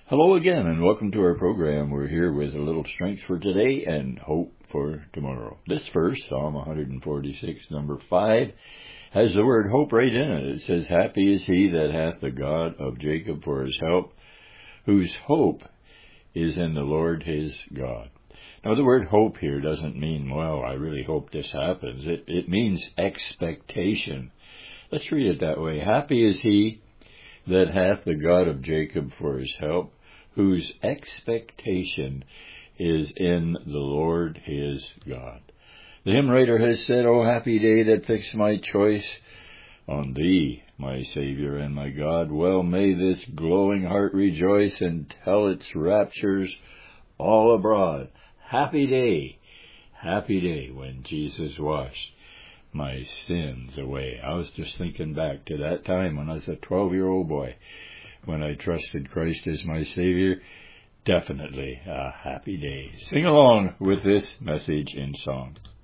Hello again, and welcome to our program. We're here with a little strength for today and hope for tomorrow. This verse, Psalm 146, number 5, has the word hope right in it. It says, "Happy is he that hath the God of Jacob for his help, whose hope is in the Lord his God." Now, the word hope here doesn't mean, well, I really hope this happens. It means expectation. Let's read it that way. Happy is he that hath the God of Jacob for his help, whose expectation is in the Lord his God. The hymn writer has said, "O happy day that fixed my choice on thee, my Savior and my God. Well may this glowing heart rejoice and tell its raptures all abroad. Happy day when Jesus washed my sins away." I was just thinking back to that time when I was a 12-year-old boy, when I trusted Christ as my Savior. Definitely a happy day. Sing along with this message in song.